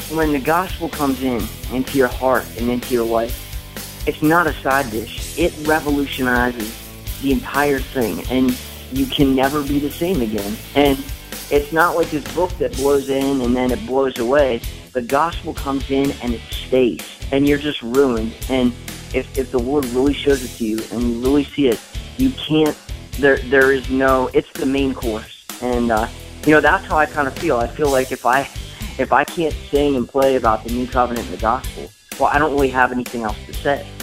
when the gospel comes into your heart and into your life, it's not a side dish. It revolutionizes the entire thing, and you can never be the same again. And it's not like this book that blows in and then it blows away. The gospel comes in and it stays, and you're just ruined. And if the Lord really shows it to you and you really see it, you can't, there is no, it's the main course. And, that's how I kind of feel. I feel like if I can't sing and play about the new covenant and the gospel, well, I don't really have anything else to say.